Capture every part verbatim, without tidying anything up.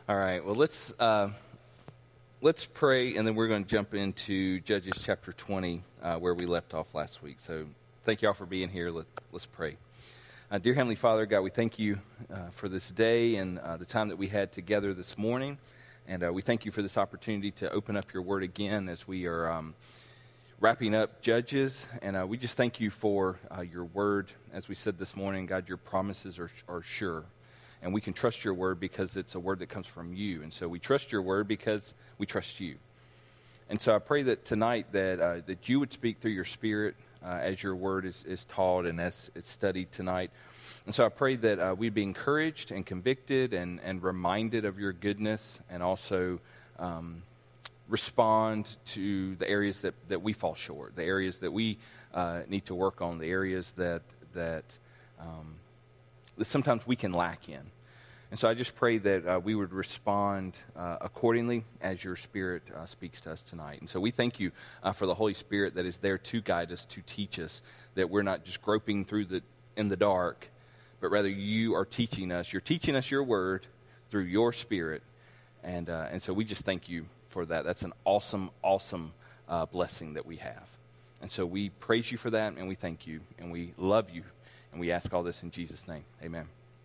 All right, well, let's uh, let's pray, and then we're going to jump into Judges chapter twenty, uh, where we left off last week. So thank you all for being here. Let, let's pray. Uh, dear Heavenly Father, God, we thank you uh, for this day and uh, the time that we had together this morning. And uh, we thank you for this opportunity to open up your word again as we are um, wrapping up Judges. And uh, we just thank you for uh, your word. As we said this morning, God, your promises are, are sure. And we can trust your word because it's a word that comes from you. And so we trust your word because we trust you. And so I pray that tonight that uh, that you would speak through your spirit uh, as your word is, is taught and as it's studied tonight. And so I pray that uh, we'd be encouraged and convicted and, and reminded of your goodness, and also um, respond to the areas that, that we fall short, the areas that we uh, need to work on, the areas that that um, that sometimes we can lack in. And so I just pray that uh, we would respond uh, accordingly as your Spirit uh, speaks to us tonight. And so we thank you uh, for the Holy Spirit that is there to guide us, to teach us, that we're not just groping through the in the dark, but rather you are teaching us. You're teaching us your word through your Spirit. And uh, and so we just thank you for that. That's an awesome, awesome uh, blessing that we have. And so we praise you for that, and we thank you, and we love you. And we ask all this in Jesus' name. Amen.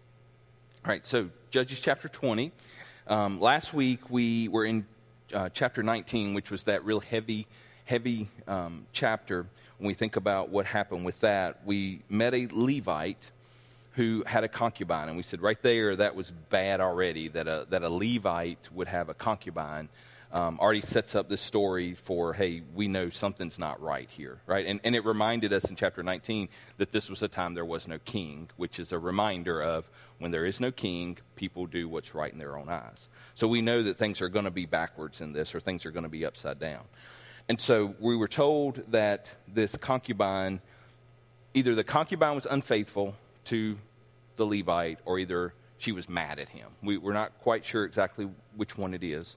All right, so Judges chapter twenty. Um, last week we were in uh, chapter nineteen, which was that real heavy, heavy um, chapter. When we think about what happened with that, we met a Levite who had a concubine. And we said right there that was bad already, that a, that a Levite would have a concubine. Um, already sets up this story for, hey, we know something's not right here, right? And, and it reminded us in chapter nineteen that this was a time there was no king, which is a reminder of when there is no king, people do what's right in their own eyes. So we know that things are going to be backwards in this, or things are going to be upside down. And so we were told that this concubine, either the concubine was unfaithful to the Levite, or either she was mad at him. We, we're not quite sure exactly which one it is.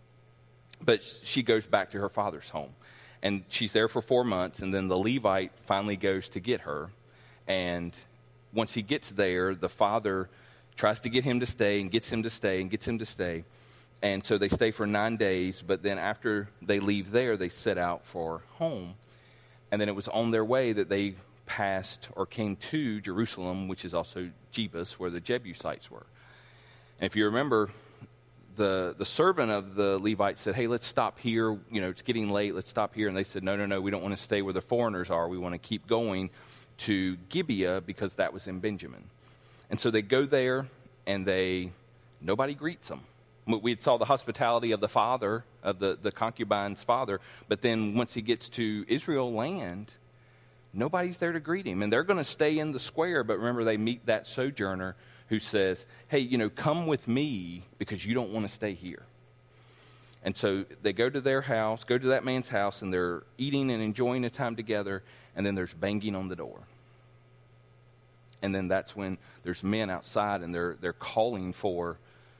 But she goes back to her father's home. And she's there for four months, and then the Levite finally goes to get her. And once he gets there, the father tries to get him to stay and gets him to stay and gets him to stay. And so they stay for nine days, but then after they leave there, they set out for home. And then it was on their way that they passed or came to Jerusalem, which is also Jebus, where the Jebusites were. And if you remember, The, the servant of the Levite said, hey, let's stop here. You know, it's getting late. Let's stop here. And they said, no, no, no, we don't want to stay where the foreigners are. We want to keep going to Gibeah, because that was in Benjamin. And so they go there, and they nobody greets them. We saw the hospitality of the father, of the, the concubine's father. But then once he gets to Israel land, nobody's there to greet him. And they're going to stay in the square. But remember, they meet that sojourner who says, hey, you know, come with me because you don't want to stay here. And so they go to their house, go to that man's house, and they're eating and enjoying the time together, and then there's banging on the door. And then that's when there's men outside, and they're they're calling for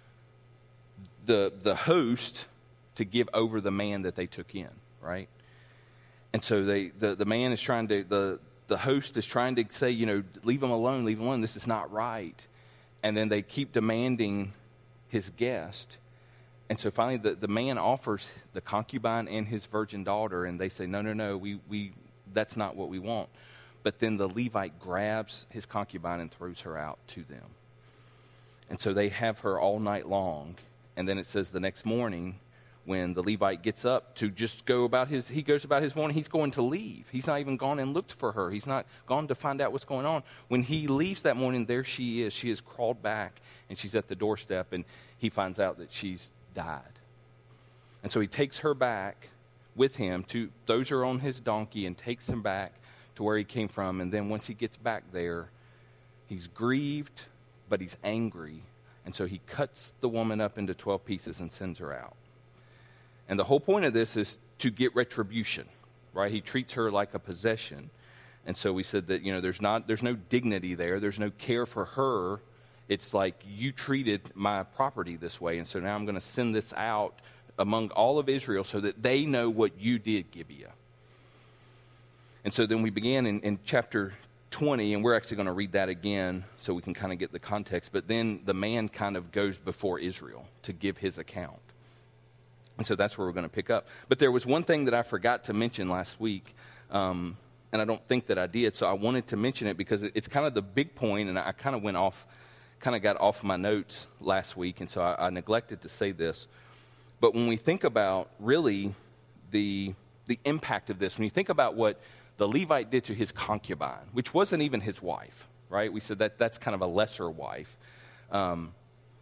the the host to give over the man that they took in, right? And so they the, the man is trying to, the, the host is trying to say, you know, leave him alone, leave him alone, this is not right. And then they keep demanding his guest. And so finally the, the man offers the concubine and his virgin daughter, and they say, no, no, no, we, we that's not what we want. But then the Levite grabs his concubine and throws her out to them. And so they have her all night long. And then it says the next morning, when the Levite gets up to just go about his, he goes about his morning, he's going to leave. He's not even gone and looked for her. He's not gone to find out what's going on. When he leaves that morning, there she is. She has crawled back, and she's at the doorstep, and he finds out that she's died. And so he takes her back with him, to throws her on his donkey and takes him back to where he came from. And then once he gets back there, he's grieved, but he's angry. And so he cuts the woman up into twelve pieces and sends her out. And the whole point of this is to get retribution, right? He treats her like a possession. And so we said that, you know, there's not, there's no dignity there. There's no care for her. It's like, you treated my property this way, and so now I'm going to send this out among all of Israel so that they know what you did, Gibeah. And so then we began in, in chapter twenty, and we're actually going to read that again so we can kind of get the context. But then the man kind of goes before Israel to give his account. And so that's where we're going to pick up. But there was one thing that I forgot to mention last week, um, and I don't think that I did, so I wanted to mention it because it's kind of the big point, and I kind of went off, kind of got off my notes last week, and so I, I neglected to say this. But when we think about really the the impact of this, when you think about what the Levite did to his concubine, which wasn't even his wife, right? We said that that's kind of a lesser wife. Um,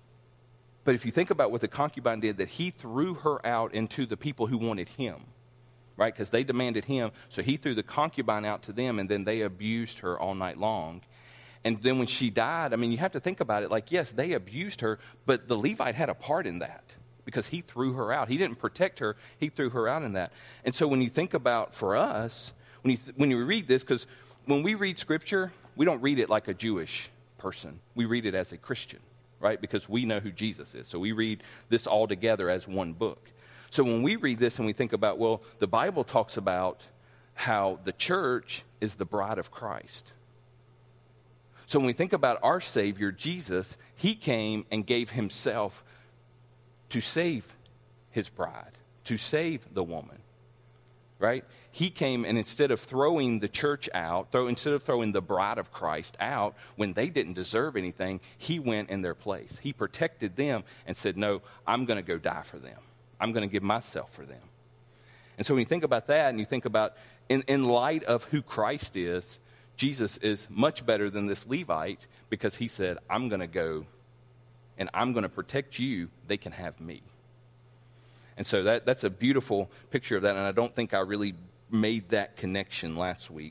but if you think about what the concubine did, that he threw her out into the people who wanted him, right? Because they demanded him, so he threw the concubine out to them, and then they abused her all night long. And then when she died, I mean, you have to think about it like, yes, they abused her, but the Levite had a part in that because he threw her out. He didn't protect her. He threw her out in that. And so when you think about, for us, when you, th- when you read this, because when we read Scripture, we don't read it like a Jewish person. We read it as a Christian, right? Because we know who Jesus is. So we read this all together as one book. So when we read this and we think about, well, the Bible talks about how the church is the bride of Christ. So when we think about our Savior, Jesus, he came and gave himself to save his bride, to save the woman, right? He came, and instead of throwing the church out, throw, instead of throwing the bride of Christ out when they didn't deserve anything, he went in their place. He protected them and said, no, I'm going to go die for them. I'm going to give myself for them. And so when you think about that, and you think about, in, in light of who Christ is, Jesus is much better than this Levite because he said, I'm going to go and I'm going to protect you. They can have me. And so that that's a beautiful picture of that, and I don't think I really made that connection last week.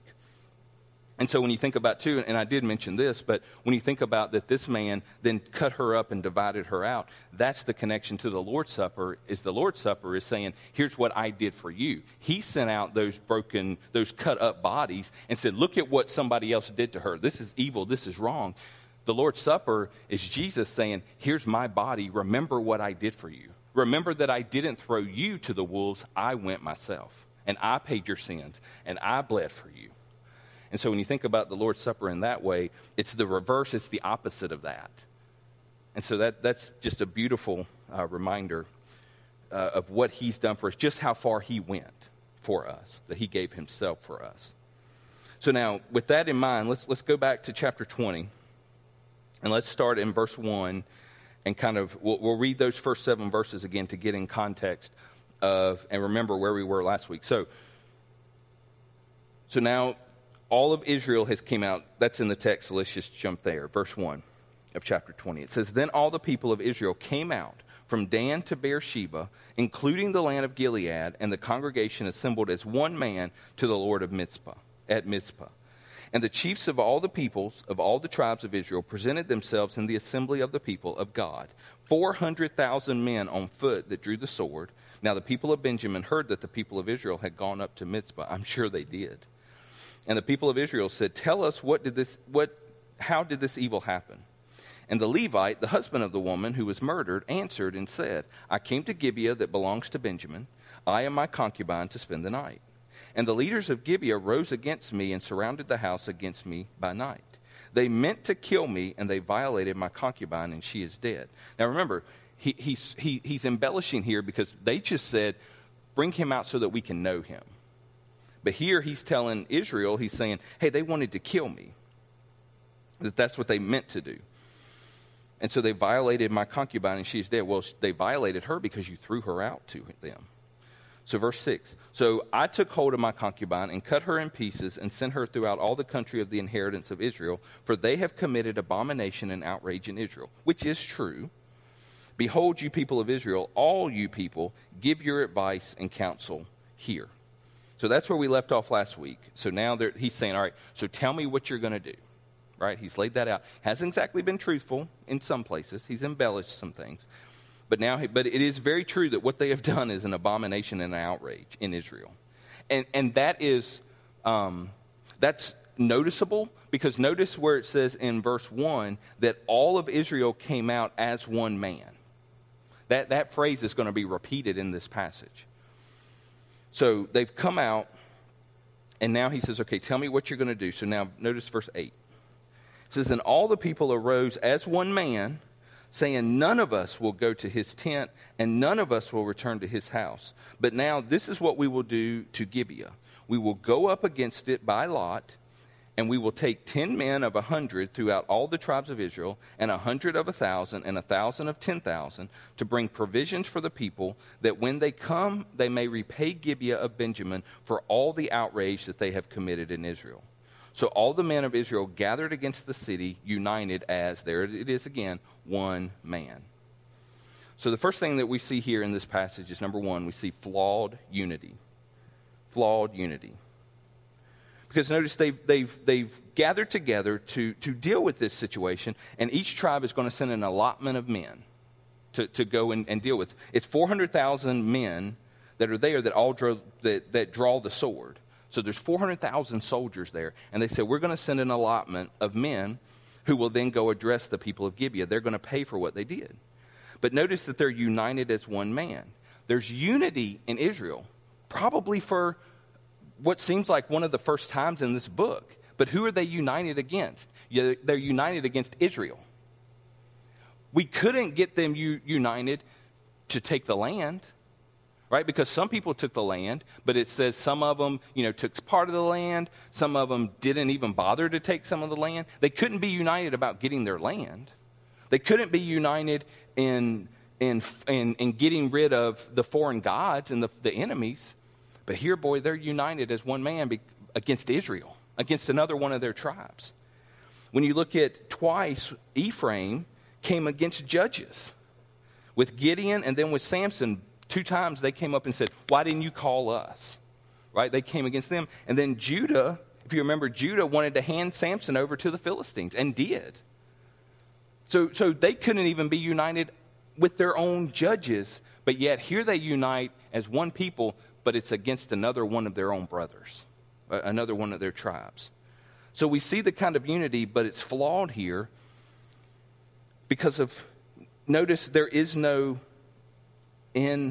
And so when you think about, too, and I did mention this, but when you think about that this man then cut her up and divided her out, that's the connection to the Lord's Supper, is the Lord's Supper is saying, here's what I did for you. He sent out those broken, those cut up bodies and said, look at what somebody else did to her. This is evil. This is wrong. The Lord's Supper is Jesus saying, here's my body. Remember what I did for you. Remember that I didn't throw you to the wolves. I went myself, and I paid your sins, and I bled for you. And so when you think about the Lord's Supper in that way, it's the reverse, it's the opposite of that. And so that that's just a beautiful uh, reminder uh, of what he's done for us, just how far he went for us, that he gave himself for us. So now, with that in mind, let's let's go back to chapter twenty, and let's start in verse one, and kind of, we'll, we'll read those first seven verses again to get in context of, and remember where we were last week. So, so now, all of Israel has came out. That's in the text, so let's just jump there. Verse one of chapter twenty. It says, then all the people of Israel came out from Dan to Beersheba, including the land of Gilead, and the congregation assembled as one man to the Lord of Mizpah, at Mizpah. And the chiefs of all the peoples, of all the tribes of Israel, presented themselves in the assembly of the people of God, four hundred thousand men on foot that drew the sword. Now the people of Benjamin heard that the people of Israel had gone up to Mizpah. I'm sure they did. And the people of Israel said, tell us, what did this, what, how did this evil happen? And the Levite, the husband of the woman who was murdered, answered and said, I came to Gibeah that belongs to Benjamin, I and my concubine, to spend the night. And the leaders of Gibeah rose against me and surrounded the house against me by night. They meant to kill me, and they violated my concubine, and she is dead. Now remember, he, he's, he, he's embellishing here because they just said, bring him out so that we can know him. But here he's telling Israel, he's saying, hey, they wanted to kill me. That that's what they meant to do. And so they violated my concubine, and she is dead. Well, they violated her because you threw her out to them. So verse six. So I took hold of my concubine and cut her in pieces and sent her throughout all the country of the inheritance of Israel, for they have committed abomination and outrage in Israel, which is true. Behold, you people of Israel, all you people, give your advice and counsel here. So that's where we left off last week. So now he's saying, all right, so tell me what you're going to do. Right? He's laid that out. Hasn't exactly been truthful in some places. He's embellished some things. But now, but it is very true that what they have done is an abomination and an outrage in Israel. And and that is, um, that's noticeable because notice where it says in verse one that all of Israel came out as one man. That, that phrase is going to be repeated in this passage. So they've come out, And now he says, okay, tell me what you're going to do. So now notice verse eight. It says, and all the people arose as one man, saying, none of us will go to his tent, and none of us will return to his house. But now this is what we will do to Gibeah. We will go up against it by lot, and we will take ten men of a hundred throughout all the tribes of Israel, and a hundred of a thousand, and a thousand of ten thousand, to bring provisions for the people, that when they come, they may repay Gibeah of Benjamin for all the outrage that they have committed in Israel. So all the men of Israel gathered against the city, united as, there it is again, one man. So the first thing that we see here in this passage is, number one, we see flawed unity. Flawed unity. Because notice they've, they've, they've gathered together to, to deal with this situation, and each tribe is going to send an allotment of men to, to go and, and deal with. It's four hundred thousand men that are there that all draw, that, that draw the sword. So there's four hundred thousand soldiers there, and they said, we're going to send an allotment of men who will then go address the people of Gibeah. They're going to pay for what they did. But notice that they're united as one man. There's unity in Israel, probably for what seems like one of the first times in this book. But who are they united against? Yeah, they're united against Israel. We couldn't get them u- united to take the land, right? Because some people took the land, but it says some of them, you know, took part of the land. Some of them didn't even bother to take some of the land. They couldn't be united about getting their land. They couldn't be united in in in, in getting rid of the foreign gods and the, the enemies. But here, boy, they're united as one man be, against Israel, against another one of their tribes. When you look at twice, Ephraim came against judges. With Gideon and then with Samson, two times they came up and said, why didn't you call us? Right? They came against them. And then Judah, if you remember, Judah wanted to hand Samson over to the Philistines and did. So, so they couldn't even be united with their own judges. But yet here they unite as one people, but it's against another one of their own brothers, another one of their tribes. So we see the kind of unity, but it's flawed here because of, notice there is no, in,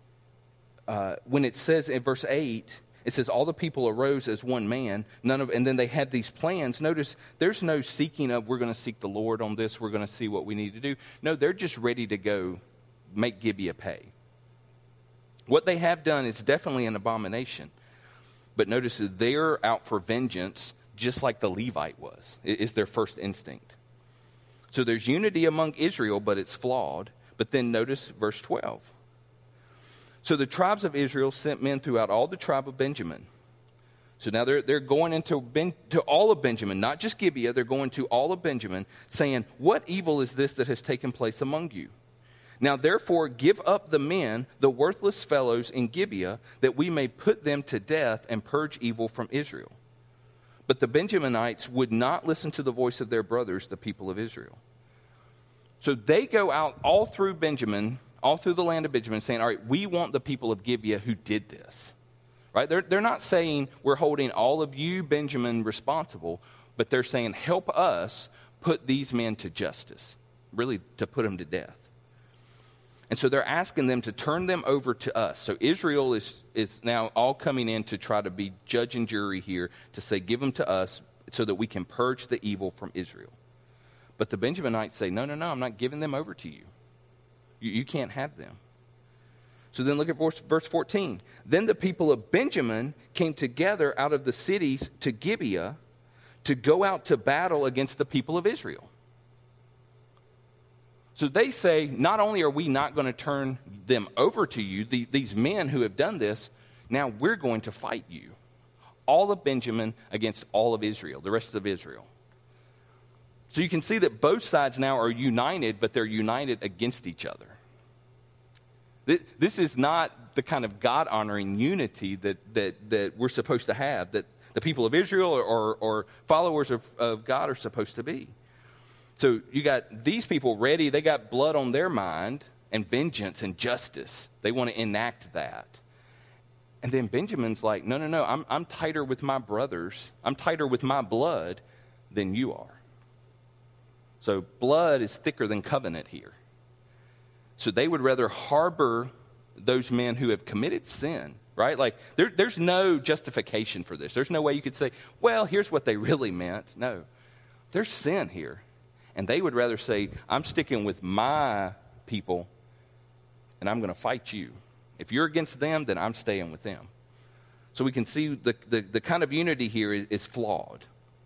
uh, when it says in verse eight, it says all the people arose as one man, none of, and then they had these plans. Notice there's no seeking of, we're going to seek the Lord on this, we're going to see what we need to do. No, they're just ready to go make Gibeah pay. What they have done is definitely an abomination. But notice that they're out for vengeance just like the Levite was. It is their first instinct. So there's unity among Israel, but it's flawed. But then notice verse twelve. So the tribes of Israel sent men throughout all the tribe of Benjamin. So now they're, they're going into ben, to all of Benjamin, not just Gibeah. They're going to all of Benjamin, saying, what evil is this that has taken place among you? Now, therefore, give up the men, the worthless fellows in Gibeah, that we may put them to death and purge evil from Israel. But the Benjaminites would not listen to the voice of their brothers, the people of Israel. So they go out all through Benjamin, all through the land of Benjamin, saying, all right, we want the people of Gibeah who did this. Right? They're, they're not saying we're holding all of you, Benjamin, responsible, but they're saying, help us put these men to justice, really to put them to death. And so they're asking them to turn them over to us. So Israel is, is now all coming in to try to be judge and jury here, to say, give them to us so that we can purge the evil from Israel. But the Benjaminites say, no, no, no, I'm not giving them over to you. You, you can't have them. So then look at verse, verse fourteen. Then the people of Benjamin came together out of the cities to Gibeah to go out to battle against the people of Israel. So they say, not only are we not going to turn them over to you, the, these men who have done this, now we're going to fight you. All of Benjamin against all of Israel, the rest of Israel. So you can see that both sides now are united, but they're united against each other. This is not the kind of God-honoring unity that, that, that we're supposed to have, that the people of Israel or, or, or followers of, of God are supposed to be. So you got these people ready. They got blood on their mind and vengeance and justice. They want to enact that. And then Benjamin's like, no, no, no, I'm, I'm tighter with my brothers. I'm tighter with my blood than you are. So blood is thicker than covenant here. So they would rather harbor those men who have committed sin, right? Like, there, there's no justification for this. There's no way you could say, well, here's what they really meant. No, there's sin here. And they would rather say, I'm sticking with my people, and I'm going to fight you. If you're against them, then I'm staying with them. So we can see the, the, the kind of unity here is, is flawed.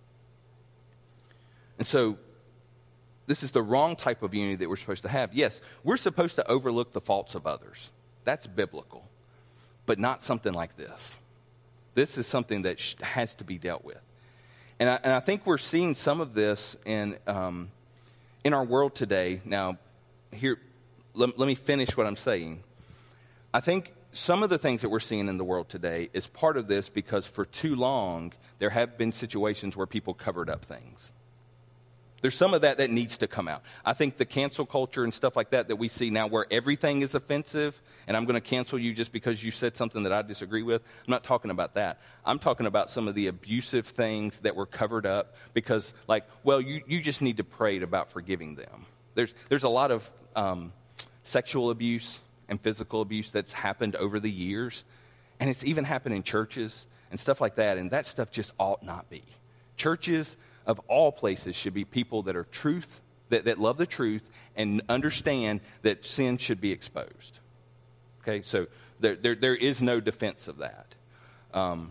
And so this is the wrong type of unity that we're supposed to have. Yes, we're supposed to overlook the faults of others. That's biblical. But not something like this. This is something that sh- has to be dealt with. And I, and I think we're seeing some of this in um, in our world today. Now, here, let, let me finish what I'm saying. I think some of the things that we're seeing in the world today is part of this because for too long, there have been situations where people covered up things. There's some of that that needs to come out. I think the cancel culture and stuff like that that we see now where everything is offensive and I'm going to cancel you just because you said something that I disagree with, I'm not talking about that. I'm talking about some of the abusive things that were covered up because, like, well, you, you just need to pray about forgiving them. There's, there's a lot of um, sexual abuse and physical abuse that's happened over the years, and it's even happened in churches and stuff like that, and that stuff just ought not be. Churches of all places should be people that are truth, that, that love the truth and understand that sin should be exposed. Okay, so there there, there is no defense of that. Um,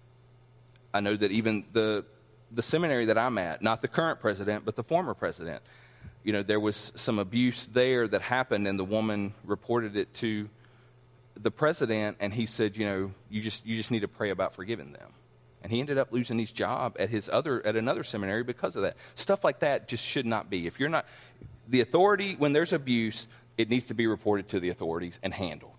I know that even the the seminary that I'm at, not the current president, but the former president, you know, there was some abuse there that happened, and the woman reported it to the president, and he said, you know, you just you just need to pray about forgiving them. And he ended up losing his job at his other at another seminary because of that. Stuff like that just should not be. If you're not the authority, when there's abuse, it needs to be reported to the authorities and handled.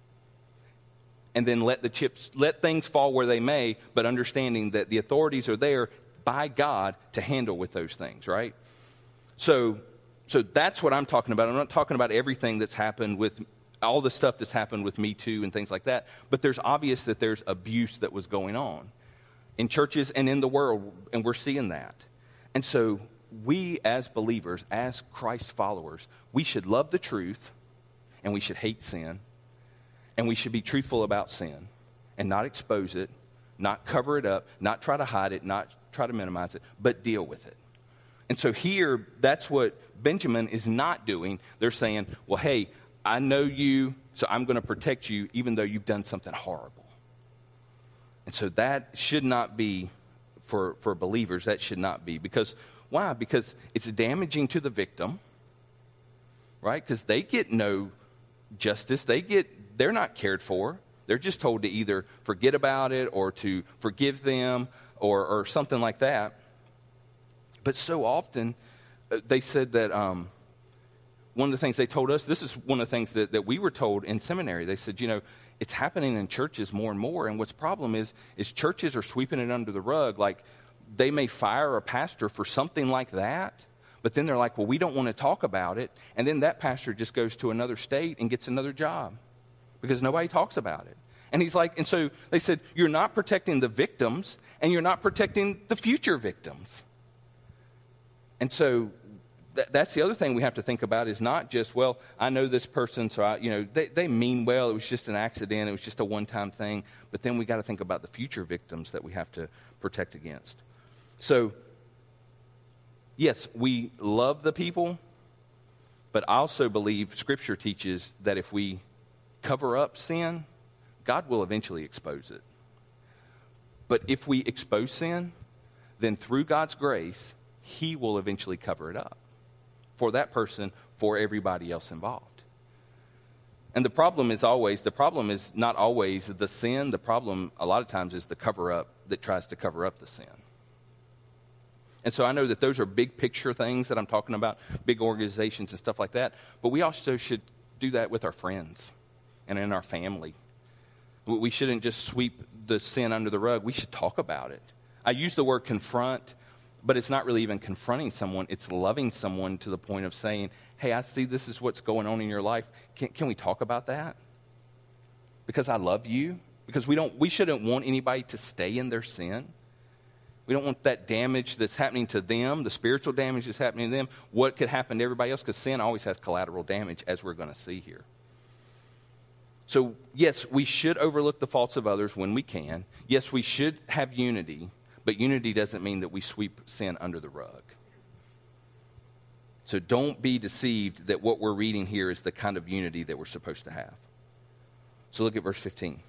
And then let the chips let things fall where they may, but understanding that the authorities are there by God to handle with those things, right? So so that's what I'm talking about. I'm not talking about everything that's happened with all the stuff that's happened with Me Too and things like that, but there's obvious that there's abuse that was going on in churches and in the world, and we're seeing that. And so we as believers, as Christ followers, we should love the truth, and we should hate sin, and we should be truthful about sin, and not expose it, not cover it up, not try to hide it, not try to minimize it, but deal with it. And so here, that's what Benjamin is not doing. They're saying, well, hey, I know you, so I'm going to protect you even though you've done something horrible. And so that should not be, for, for believers, that should not be. Because, why? Because it's damaging to the victim, right? Because they get no justice. They get, they're not cared for. They're just told to either forget about it or to forgive them or, or something like that. But so often, uh, they said that um, one of the things they told us, this is one of the things that, that we were told in seminary. They said, you know, it's happening in churches more and more, and what's the problem is, is churches are sweeping it under the rug. Like, they may fire a pastor for something like that, but then they're like, well, we don't want to talk about it, and then that pastor just goes to another state and gets another job because nobody talks about it. And he's like, and so they said, you're not protecting the victims, and you're not protecting the future victims. And so th- that's the other thing we have to think about is not just, well, I know this person, so I, you know, they, they mean well. It was just an accident. It was just a one-time thing. But then we got to think about the future victims that we have to protect against. So, yes, we love the people, but I also believe Scripture teaches that if we cover up sin, God will eventually expose it. But if we expose sin, then through God's grace, He will eventually cover it up for that person, for everybody else involved. And the problem is always, the problem is not always the sin. The problem a lot of times is the cover-up that tries to cover up the sin. And so I know that those are big picture things that I'm talking about, big organizations and stuff like that. But we also should do that with our friends and in our family. We shouldn't just sweep the sin under the rug. We should talk about it. I use the word confront, but it's not really even confronting someone. It's loving someone to the point of saying, hey, I see this is what's going on in your life. Can, can we talk about that? Because I love you. Because we don't. We shouldn't want anybody to stay in their sin. We don't want that damage that's happening to them, the spiritual damage that's happening to them, what could happen to everybody else, because sin always has collateral damage, as we're going to see here. So, yes, we should overlook the faults of others when we can. Yes, we should have unity, but unity doesn't mean that we sweep sin under the rug. So don't be deceived that what we're reading here is the kind of unity that we're supposed to have. So look at verse fifteen.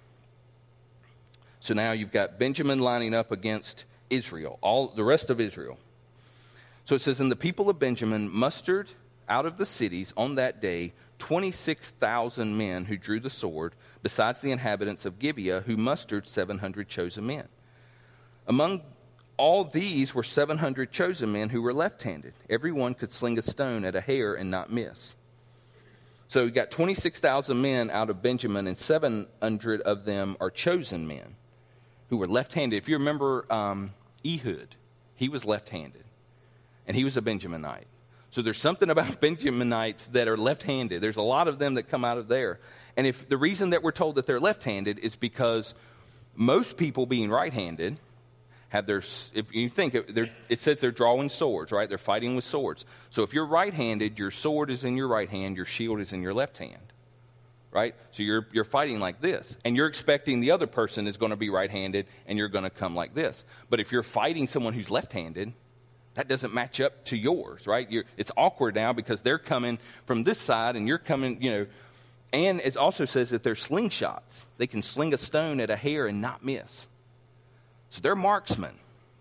So now you've got Benjamin lining up against Israel, all the rest of Israel. So it says, and the people of Benjamin mustered out of the cities on that day twenty-six thousand men who drew the sword, besides the inhabitants of Gibeah, who mustered seven hundred chosen men. Among all these were seven hundred chosen men who were left-handed. Everyone could sling a stone at a hair and not miss. So you got twenty-six thousand men out of Benjamin, and seven hundred of them are chosen men who were left-handed. If you remember um, Ehud, he was left-handed, and he was a Benjaminite. So there's something about Benjaminites that are left-handed. There's a lot of them that come out of there. And if the reason that we're told that they're left-handed is because most people being right-handed have their, if you think, it says they're drawing swords, right? They're fighting with swords. So if you're right-handed, your sword is in your right hand, your shield is in your left hand, right? So you're you're fighting like this. And you're expecting the other person is going to be right-handed, and you're going to come like this. But if you're fighting someone who's left-handed, that doesn't match up to yours, right? You're, it's awkward now because they're coming from this side, and you're coming, you know. And it also says that they're slingshots. They can sling a stone at a hair and not miss. So they're marksmen.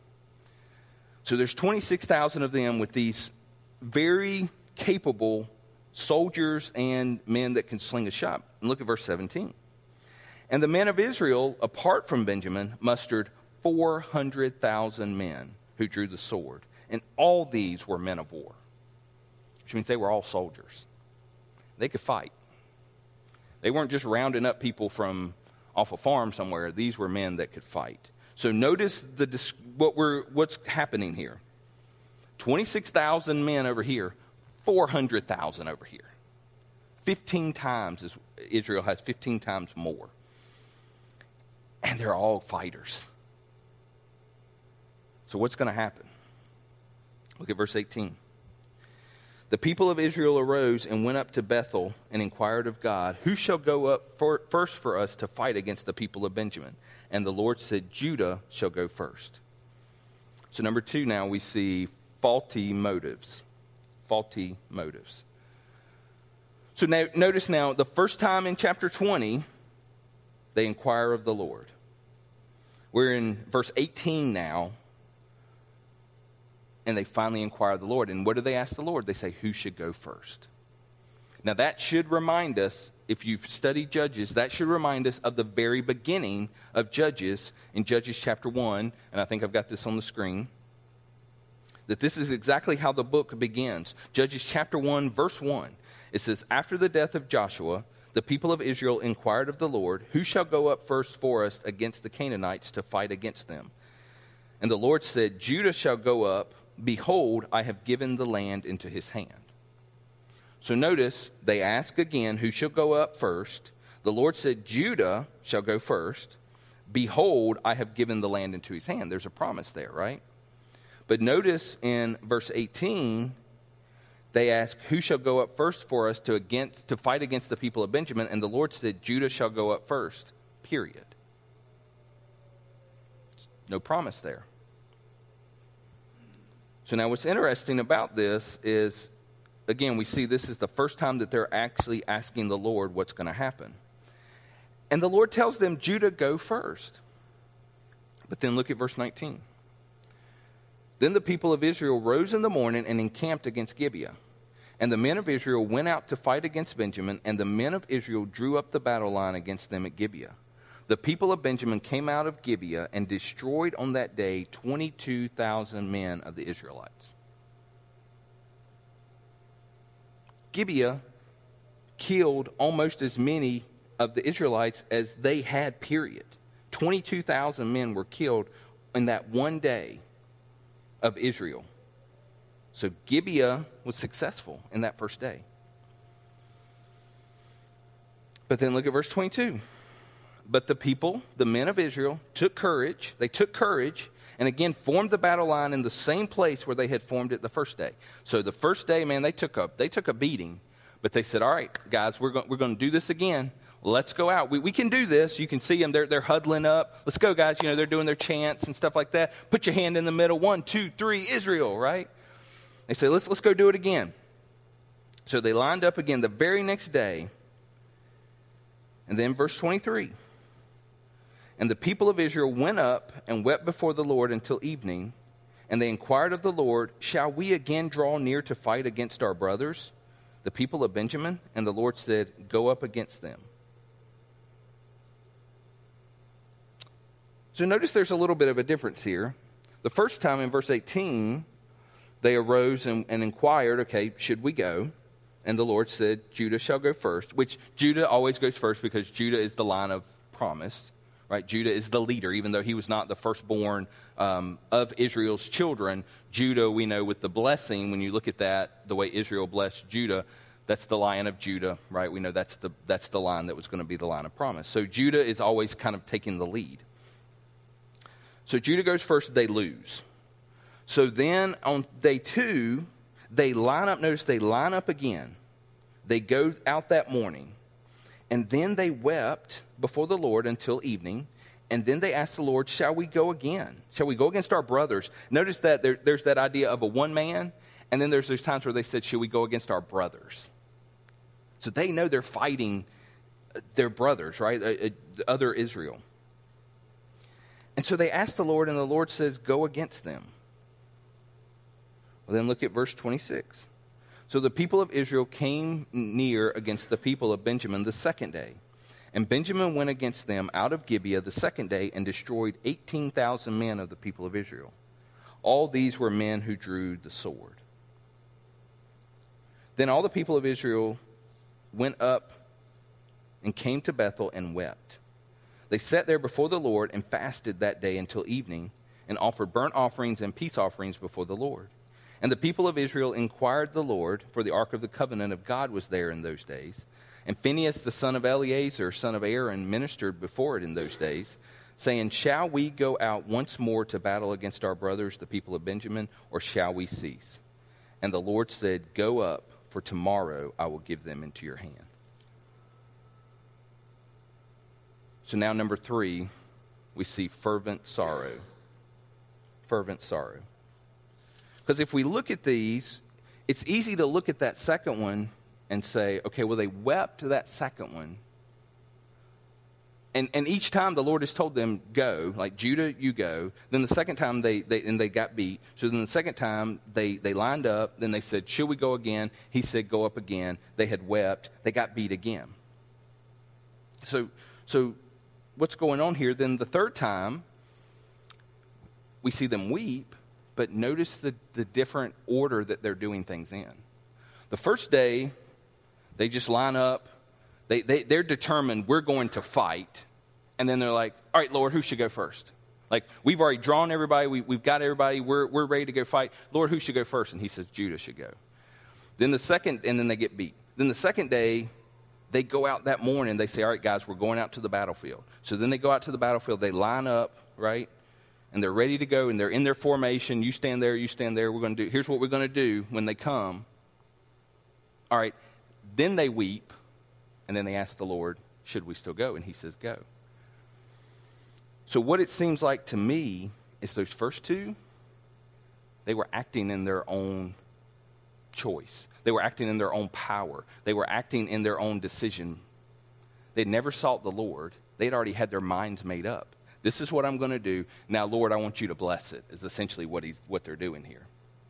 So there's twenty-six thousand of them with these very capable soldiers and men that can sling a shot. And look at verse seventeen. And the men of Israel, apart from Benjamin, mustered four hundred thousand men who drew the sword. And all these were men of war, which means they were all soldiers. They could fight. They weren't just rounding up people from off a farm somewhere. These were men that could fight. So notice the what we're what's happening here. twenty-six thousand men over here, four hundred thousand over here. fifteen times, is, Israel has fifteen times more. And they're all fighters. So what's going to happen? Look at verse eighteen. The people of Israel arose and went up to Bethel and inquired of God, who shall go up for, first for us to fight against the people of Benjamin? And the Lord said, Judah shall go first. So number two, now we see faulty motives. Faulty motives. So now, notice now, the first time in chapter twenty, they inquire of the Lord. We're in verse eighteen now. And they finally inquire of the Lord. And what do they ask the Lord? They say, who should go first? Now that should remind us, if you've studied Judges, that should remind us of the very beginning of Judges in Judges chapter one. And I think I've got this on the screen. That this is exactly how the book begins. Judges chapter one, verse one. It says, after the death of Joshua, the people of Israel inquired of the Lord, who shall go up first for us against the Canaanites to fight against them? And the Lord said, Judah shall go up. Behold, I have given the land into his hand. So notice, they ask again, who shall go up first? The Lord said, Judah shall go first. Behold, I have given the land into his hand. There's a promise there, right? But notice in verse eighteen, they ask, who shall go up first for us to against to fight against the people of Benjamin? And the Lord said, Judah shall go up first, period. No promise there. So now what's interesting about this is, again, we see this is the first time that they're actually asking the Lord what's going to happen. And the Lord tells them, Judah, go first. But then look at verse nineteen. Then the people of Israel rose in the morning and encamped against Gibeah. And the men of Israel went out to fight against Benjamin, and the men of Israel drew up the battle line against them at Gibeah. The people of Benjamin came out of Gibeah and destroyed on that day twenty-two thousand men of the Israelites. Gibeah killed almost as many of the Israelites as they had, period. twenty-two thousand men were killed in that one day of Israel. So Gibeah was successful in that first day. But then look at verse twenty-two. But the people, the men of Israel, took courage. They took courage and again formed the battle line in the same place where they had formed it the first day. So the first day, man, they took a, they took a beating. But they said, all right, guys, we're going, we're going to do this again. let's go out. We, we can do this. You can see them. They're, they're huddling up. Let's go, guys. You know, they're doing their chants and stuff like that. Put your hand in the middle. One, two, three, Israel, right? They say, let's, let's go do it again. So they lined up again the very next day. And then verse twenty-three. And the people of Israel went up and wept before the Lord until evening. And they inquired of the Lord, shall we again draw near to fight against our brothers, the people of Benjamin? And the Lord said, go up against them. So notice there's a little bit of a difference here. The first time in verse eighteen, they arose and, and inquired, okay, should we go? And the Lord said, Judah shall go first, which Judah always goes first because Judah is the line of promise. Right? Judah is the leader, even though he was not the firstborn um, of Israel's children. Judah, we know with the blessing, when you look at that, the way Israel blessed Judah, that's the Lion of Judah, right? We know that's the that's the line that was going to be the line of promise. So Judah is always kind of taking the lead. So Judah goes first, they lose. So then on day two, they line up, notice they line up again. They go out that morning. And then they wept before the Lord until evening. And then they asked the Lord, shall we go again? Shall we go against our brothers? Notice that there, there's that idea of a one man. And then there's those times where they said, shall we go against our brothers? So they know they're fighting their brothers, right? Uh, uh, other Israel. And so they asked the Lord, and the Lord says, go against them. Well, then look at verse twenty-six. So the people of Israel came near against the people of Benjamin the second day. And Benjamin went against them out of Gibeah the second day and destroyed eighteen thousand men of the people of Israel. All these were men who drew the sword. Then all the people of Israel went up and came to Bethel and wept. They sat there before the Lord and fasted that day until evening and offered burnt offerings and peace offerings before the Lord. And the people of Israel inquired the Lord, for the ark of the covenant of God was there in those days. And Phinehas, the son of Eleazar, son of Aaron, ministered before it in those days, saying, shall we go out once more to battle against our brothers, the people of Benjamin, or shall we cease? And the Lord said, go up, for tomorrow I will give them into your hand. So now number three, we see fervent sorrow. Fervent sorrow. Because if we look at these, it's easy to look at that second one and say, okay, well, they wept that second one. And and each time the Lord has told them, go, like Judah, you go. Then the second time they, they and they got beat. So then the second time they, they lined up. Then they said, should we go again? He said, go up again. They had wept. They got beat again. So so what's going on here? Then the third time, we see them weep. But notice the, the different order that they're doing things in. The first day, they just line up. They, they, they're determined we're going to fight. And then they're like, all right, Lord, who should go first? Like, we've already drawn everybody. We, we've got everybody. We're, we're ready to go fight. Lord, who should go first? And he says, Judah should go. Then the second, and then they get beat. Then the second day, they go out that morning. They say, all right, guys, we're going out to the battlefield. So then they go out to the battlefield. They line up, right? And they're ready to go, and they're in their formation. You stand there, you stand there. We're going to do, here's what we're going to do when they come. All right, then they weep, and then they ask the Lord, should we still go? And he says, go. So what it seems like to me is those first two, they were acting in their own choice. They were acting in their own power. They were acting in their own decision. They'd never sought the Lord. They'd already had their minds made up. This is what I'm going to do. Now, Lord, I want you to bless it, is essentially what he's what they're doing here.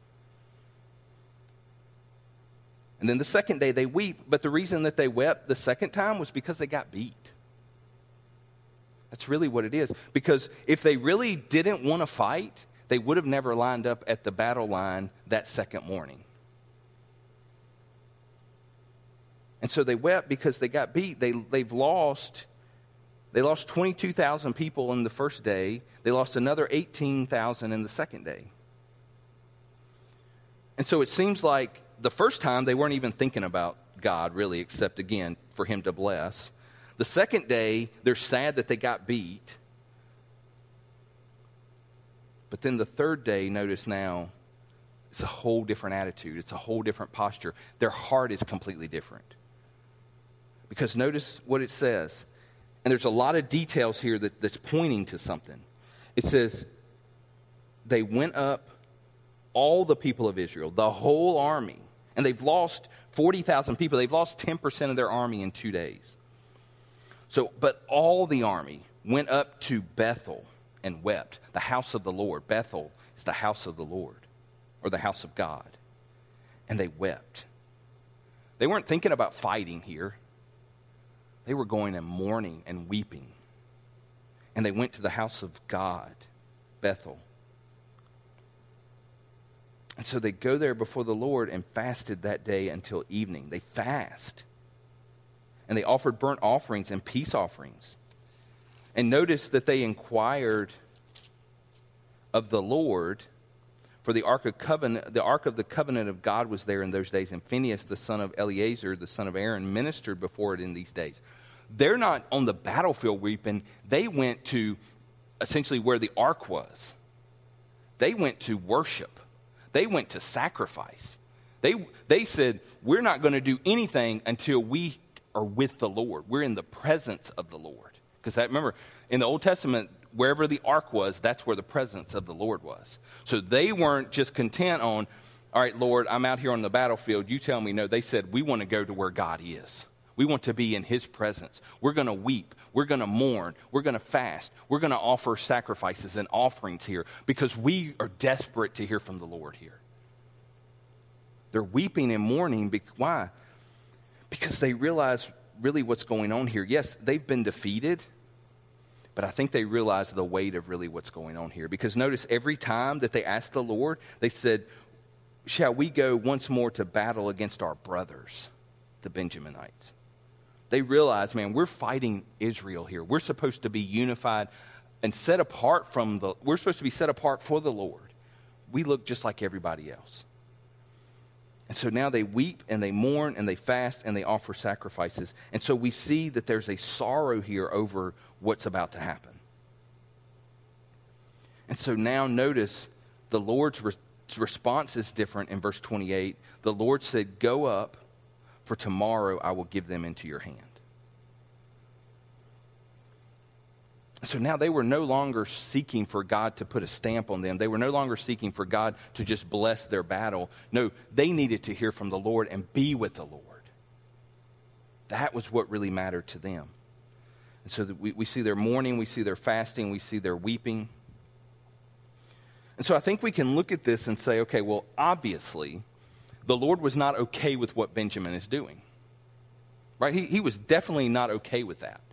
And then the second day they weep, but the reason that they wept the second time was because they got beat. That's really what it is. Because if they really didn't want to fight, they would have never lined up at the battle line that second morning. And so they wept because they got beat. They, they've lost... They lost twenty-two thousand people in the first day. They lost another eighteen thousand in the second day. And so it seems like the first time they weren't even thinking about God, really, except, again, for him to bless. The second day, they're sad that they got beat. But then the third day, notice now, it's a whole different attitude. It's a whole different posture. Their heart is completely different. Because notice what it says. And there's a lot of details here that, that's pointing to something. It says, they went up, all the people of Israel, the whole army. And they've lost forty thousand people. They've lost ten percent of their army in two days. So, but all the army went up to Bethel and wept. The house of the Lord. Bethel is the house of the Lord, or the house of God. And they wept. They weren't thinking about fighting here. They were going and mourning and weeping. And they went to the house of God, Bethel. And so they go there before the Lord and fasted that day until evening. They fast. And they offered burnt offerings and peace offerings. And notice that they inquired of the Lord, for the ark of covenant, the ark of the covenant of God was there in those days, and Phinehas, the son of Eleazar, the son of Aaron, ministered before it in these days. They're not on the battlefield weeping. They went to essentially where the ark was. They went to worship. They went to sacrifice. They, they said, we're not going to do anything until we are with the Lord. We're in the presence of the Lord. Because remember, in the Old Testament, wherever the ark was, that's where the presence of the Lord was. So they weren't just content on, all right, Lord, I'm out here on the battlefield. You tell me no. They said, we want to go to where God is. We want to be in his presence. We're going to weep. We're going to mourn. We're going to fast. We're going to offer sacrifices and offerings here because we are desperate to hear from the Lord here. They're weeping and mourning. Why? Because they realize really what's going on here. Yes, they've been defeated, but I think they realize the weight of really what's going on here. Because notice every time that they asked the Lord, they said, shall we go once more to battle against our brothers, the Benjaminites? They realize, man, we're fighting Israel here. We're supposed to be unified and set apart from the, we're supposed to be set apart for the Lord. We look just like everybody else. And so now they weep and they mourn and they fast and they offer sacrifices. And so we see that there's a sorrow here over what's about to happen. And so now notice the Lord's re- response is different in verse twenty-eight. The Lord said, go up, for tomorrow I will give them into your hand. So now they were no longer seeking for God to put a stamp on them. They were no longer seeking for God to just bless their battle. No, they needed to hear from the Lord and be with the Lord. That was what really mattered to them. And so we, we see their mourning, we see their fasting, we see their weeping. And so I think we can look at this and say, okay, well, obviously, the Lord was not okay with what Benjamin is doing. Right? He, he was definitely not okay with that.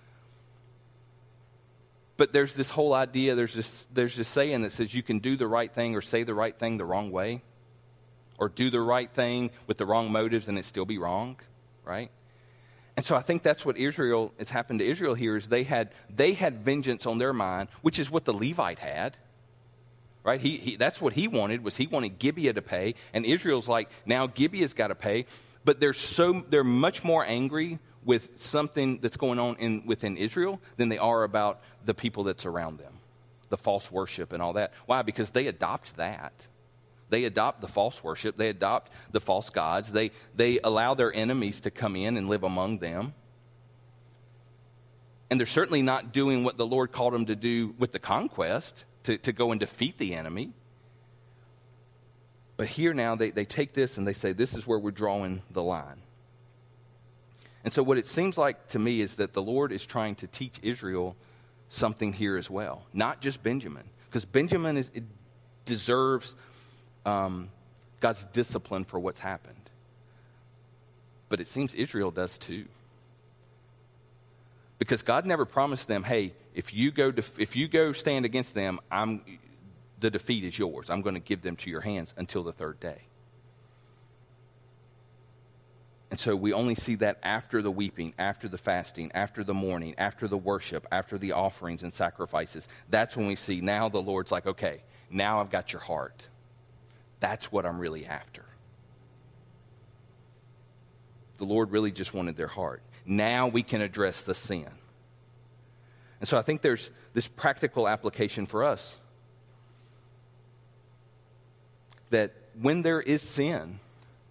But there's this whole idea, there's this, there's this saying that says you can do the right thing or say the right thing the wrong way. Or do the right thing with the wrong motives and it still be wrong. Right? And so I think that's what Israel has happened to Israel here is they had they had vengeance on their mind, which is what the Levite had. Right? He, he that's what he wanted, was he wanted Gibeah to pay. And Israel's like, now Gibeah's got to pay. But they're so they're much more angry with something that's going on in within Israel than they are about the people that's around them, the false worship and all that. Why? Because they adopt that. They adopt the false worship. They adopt the false gods. They they allow their enemies to come in and live among them. And they're certainly not doing what the Lord called them to do with the conquest, to, to go and defeat the enemy. But here now they, they take this and they say, this is where we're drawing the line. And so what it seems like to me is that the Lord is trying to teach Israel something here as well. Not just Benjamin. Because Benjamin is, it deserves um, God's discipline for what's happened. But it seems Israel does too. Because God never promised them, hey, if you go def- if you go stand against them, I'm the defeat is yours. I'm going to give them to your hands until the third day. And so we only see that after the weeping, after the fasting, after the mourning, after the worship, after the offerings and sacrifices. That's when we see now the Lord's like, okay, now I've got your heart. That's what I'm really after. The Lord really just wanted their heart. Now we can address the sin. And so I think there's this practical application for us. That when there is sin,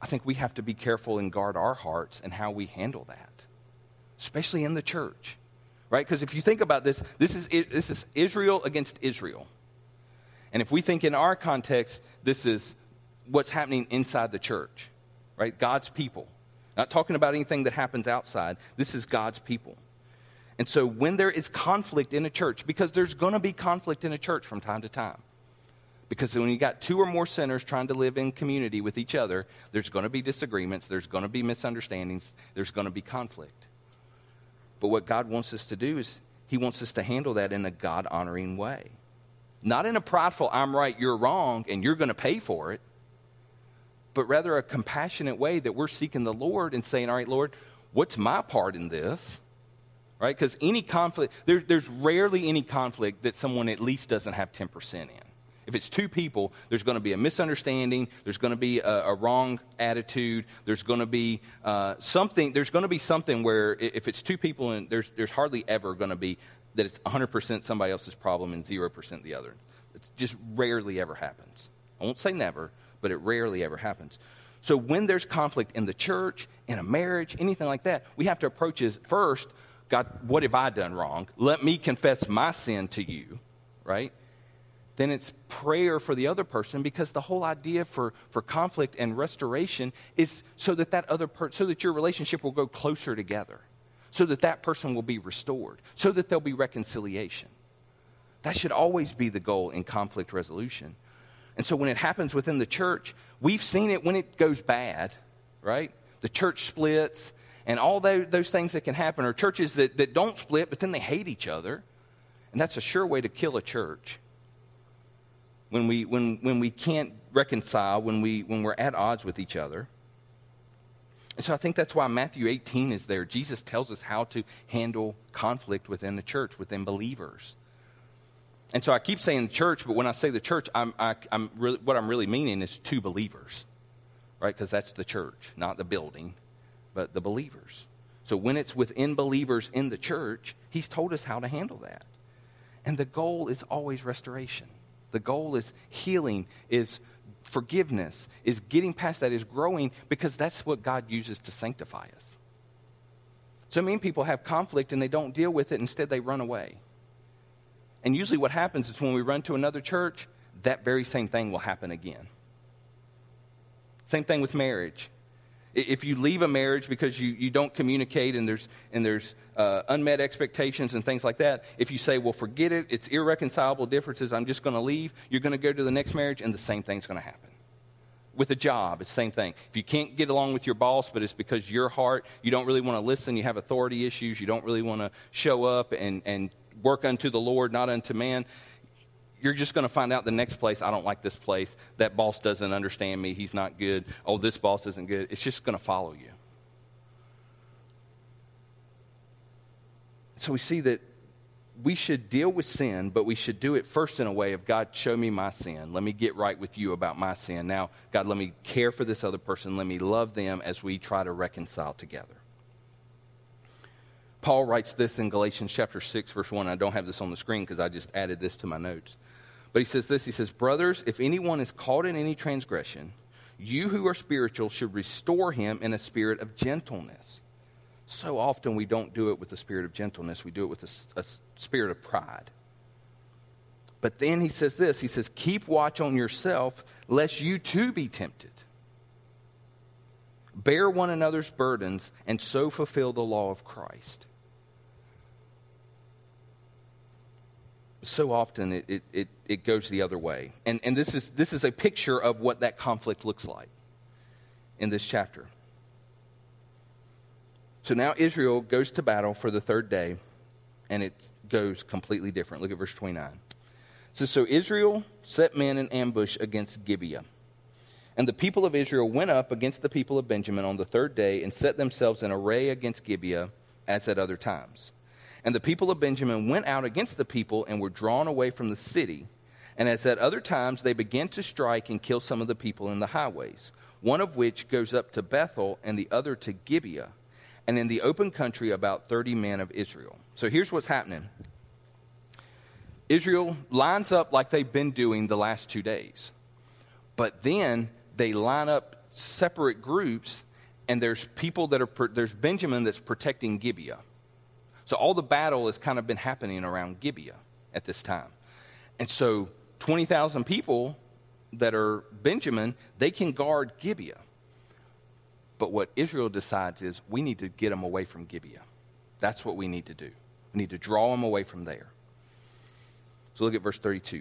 I think we have to be careful and guard our hearts and how we handle that, especially in the church, right? Because if you think about this, this is this is Israel against Israel. And if we think in our context, this is what's happening inside the church, right? God's people. Not talking about anything that happens outside. This is God's people. And so when there is conflict in a church, because there's going to be conflict in a church from time to time, because when you got two or more sinners trying to live in community with each other, there's going to be disagreements, there's going to be misunderstandings, there's going to be conflict. But what God wants us to do is he wants us to handle that in a God-honoring way. Not in a prideful, I'm right, you're wrong, and you're going to pay for it, but rather a compassionate way that we're seeking the Lord and saying, all right, Lord, what's my part in this? Right? Because any conflict, there, there's rarely any conflict that someone at least doesn't have ten percent in. If it's two people, there's going to be a misunderstanding, there's going to be a, a wrong attitude, there's going to be uh, something, there's going to be something where if it's two people, and there's, there's hardly ever going to be that it's one hundred percent somebody else's problem and zero percent the other. It just rarely ever happens. I won't say never, but it rarely ever happens. So when there's conflict in the church, in a marriage, anything like that, we have to approach it first, God, what have I done wrong? Let me confess my sin to you, right? Then it's prayer for the other person, because the whole idea for, for conflict and restoration is so that that other per- so that your relationship will go closer together, so that that person will be restored, so that there'll be reconciliation. That should always be the goal in conflict resolution. And so when it happens within the church, we've seen it when it goes bad, right? The church splits, and all those, those things that can happen are churches that, that don't split, but then they hate each other. And that's a sure way to kill a church. When we when when we can't reconcile, when we when we're at odds with each other. And so I think that's why Matthew eighteen is there. Jesus tells us how to handle conflict within the church, within believers. And so I keep saying church, but when I say the church, I'm I, I'm really, what I'm really meaning is two believers, right? Because that's the church, not the building, but the believers. So when it's within believers in the church, he's told us how to handle that. And the goal is always restoration. The goal is healing, is forgiveness, is getting past that, is growing, because that's what God uses to sanctify us. So many people have conflict and they don't deal with it. Instead, they run away. And usually what happens is when we run to another church, that very same thing will happen again. Same thing with marriage. If you leave a marriage because you, you don't communicate and there's and there's uh, unmet expectations and things like that, if you say, well, forget it, it's irreconcilable differences, I'm just going to leave, you're going to go to the next marriage and the same thing's going to happen. With a job, it's the same thing. If you can't get along with your boss, but it's because your heart, you don't really want to listen, you have authority issues, you don't really want to show up and, and work unto the Lord, not unto man, you're just going to find out the next place, I don't like this place. That boss doesn't understand me. He's not good. Oh, this boss isn't good. It's just going to follow you. So we see that we should deal with sin, but we should do it first in a way of, God, show me my sin. Let me get right with you about my sin. Now, God, let me care for this other person. Let me love them as we try to reconcile together. Paul writes this in Galatians chapter six, verse one. I don't have this on the screen because I just added this to my notes. But he says this, he says, brothers, if anyone is caught in any transgression, you who are spiritual should restore him in a spirit of gentleness. So often we don't do it with a spirit of gentleness. We do it with a, a spirit of pride. But then he says this, he says, keep watch on yourself, lest you too be tempted. Bear one another's burdens, and so fulfill the law of Christ. So often it, it, it, it goes the other way. And, and this is this is a picture of what that conflict looks like in this chapter. So now Israel goes to battle for the third day, and it goes completely different. Look at verse twenty-nine. It says, so Israel set men in ambush against Gibeah. And the people of Israel went up against the people of Benjamin on the third day and set themselves in array against Gibeah as at other times. And the people of Benjamin went out against the people and were drawn away from the city. And as at other times, they began to strike and kill some of the people in the highways, one of which goes up to Bethel and the other to Gibeah, and in the open country about thirty men of Israel. So here's what's happening. Israel lines up like they've been doing the last two days. But then they line up separate groups, and there's people that are, there's Benjamin that's protecting Gibeah. So all the battle has kind of been happening around Gibeah at this time. And so twenty thousand people that are Benjamin, they can guard Gibeah. But what Israel decides is we need to get them away from Gibeah. That's what we need to do. We need to draw them away from there. So look at verse thirty-two.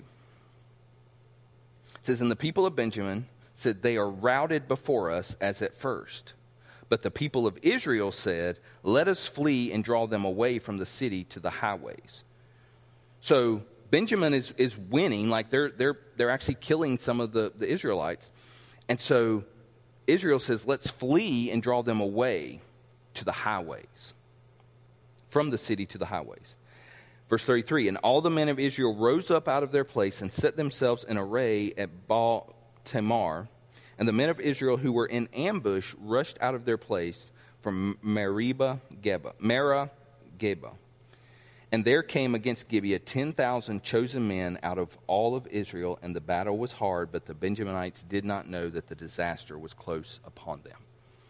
It says, and the people of Benjamin said, they are routed before us as at first. But the people of Israel said, let us flee and draw them away from the city to the highways. So Benjamin is, is winning, like they're they're they're actually killing some of the, the Israelites. And so Israel says, let's flee and draw them away to the highways. From the city to the highways. Verse thirty-three, and all the men of Israel rose up out of their place and set themselves in array at Baal Tamar. And the men of Israel who were in ambush rushed out of their place from Meribah Geba, Merah Geba. And there came against Gibeah ten thousand chosen men out of all of Israel, and the battle was hard, but the Benjaminites did not know that the disaster was close upon them.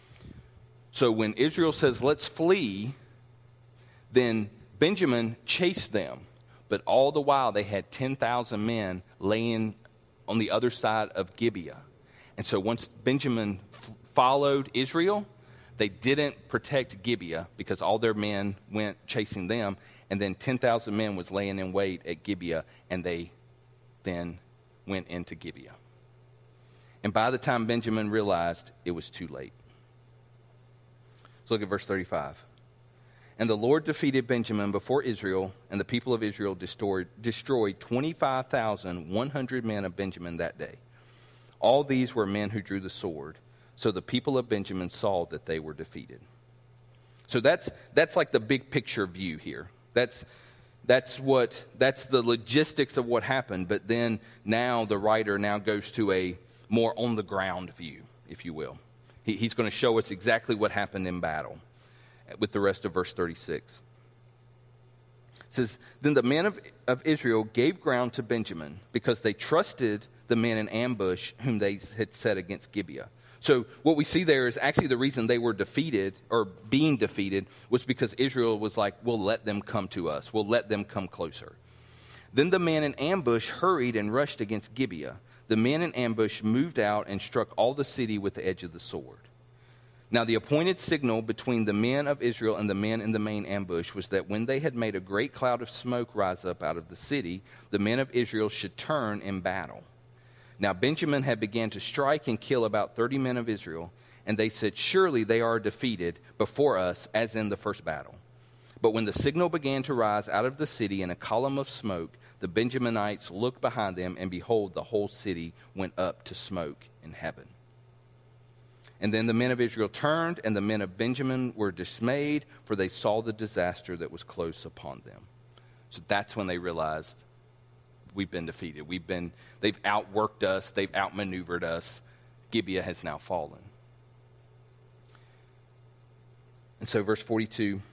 So when Israel says, let's flee, then Benjamin chased them. But all the while they had ten thousand men laying on the other side of Gibeah. And so once Benjamin f- followed Israel, they didn't protect Gibeah because all their men went chasing them. And then ten thousand men was laying in wait at Gibeah, and they then went into Gibeah. And by the time Benjamin realized, it was too late. So look at verse thirty-five. And the Lord defeated Benjamin before Israel, and the people of Israel destroyed, destroyed twenty-five thousand one hundred men of Benjamin that day. All these were men who drew the sword. So the people of Benjamin saw that they were defeated. So that's that's like the big picture view here. That's that's what that's the logistics of what happened. But then now the writer now goes to a more on the ground view, if you will. He, he's going to show us exactly what happened in battle with the rest of verse thirty-six. It says, then the men of, of Israel gave ground to Benjamin because they trusted the men in ambush whom they had set against Gibeah. So what we see there is actually the reason they were defeated or being defeated was because Israel was like, we'll let them come to us. We'll let them come closer. Then the men in ambush hurried and rushed against Gibeah. The men in ambush moved out and struck all the city with the edge of the sword. Now the appointed signal between the men of Israel and the men in the main ambush was that when they had made a great cloud of smoke rise up out of the city, the men of Israel should turn in battle. Now Benjamin had began to strike and kill about thirty men of Israel, and they said, surely they are defeated before us as in the first battle. But when the signal began to rise out of the city in a column of smoke, the Benjaminites looked behind them, and behold, the whole city went up to smoke in heaven. And then the men of Israel turned, and the men of Benjamin were dismayed, for they saw the disaster that was close upon them. So that's when they realized, we've been defeated. We've been, they've outworked us. They've outmaneuvered us. Gibeah has now fallen. And so verse forty-two,